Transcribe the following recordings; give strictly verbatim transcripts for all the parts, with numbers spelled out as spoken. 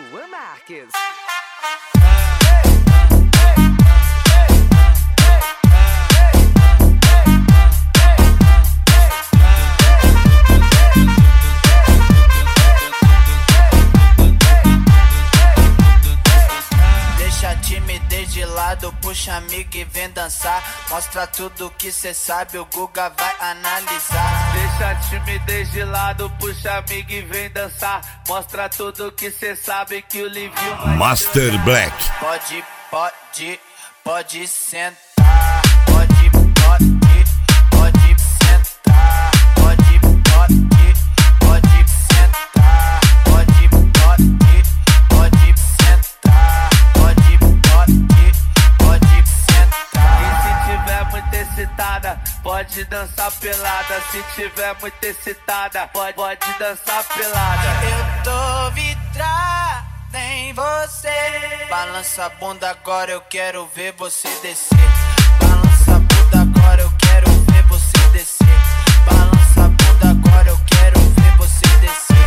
Luan Marques. Deixa a timidez de lado, puxa amigo e vem dançar. Mostra tudo que cê sabe, o Guga vai analisar. Deixa a timidez de lado, puxa amigo e vem dançar. Mostra tudo que cê sabe, que o Livinho vai Master dançar. Black. Pode, pode, pode sentar. Pode, pode, pode sentar. Pode, pode, pode sentar. Pode, pode, pode sentar. Pode, pode, pode sentar. E se tiver muito excitada, pode dançar pelada. Se tiver muito excitada, pode, pode dançar pelada. Eu tô vidrada em você. Balança a bunda agora, eu quero ver você descer. Balança a bunda agora, eu quero ver você descer. Balança a bunda agora, eu quero ver você descer.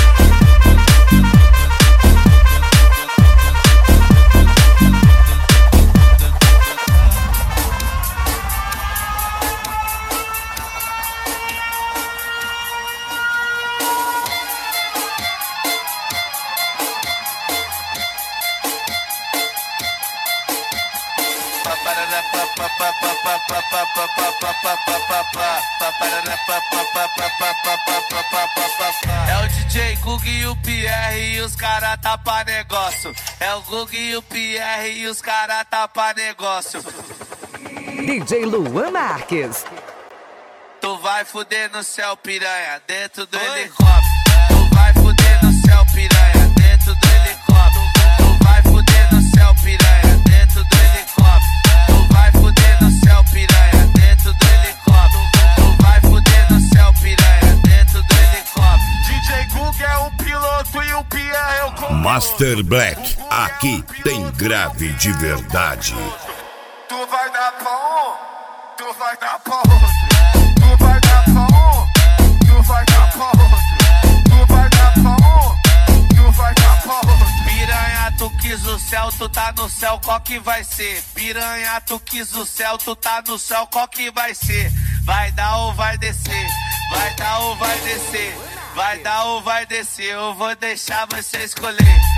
É o D J Guga e o Pierre e os cara tá pra negócio. É o Guga e o Pierre e os cara tá pra negócio. D J Luan Marques. Tu vai fuder no céu, piranha, dentro do helicóptero. Tu vai fuder no céu, piranha, dentro do helicóptero. Tu vai fuder no céu, piranha, dentro do helicóptero. Tu vai fuder no céu, piranha, dentro do helicóptero. Tu vai fuder no céu, piranha, dentro do helicóptero. D J Guga é o piloto e o Pierre é o copiloto. Master Black. Aqui tem grave de verdade. Tu vai dar pra um, tu vai dar pra outro. Tu vai dar pra um, tu vai dar pra outro. Tu vai dar pra um, tu vai dar pra outro. Piranha, tu quis o céu, tu tá no céu, qual que vai ser? Piranha, tu quis o céu, tu tá no céu, qual que vai ser? Vai dar ou vai descer? Vai dar ou vai descer? Vai dar ou vai descer? Eu vou deixar você escolher.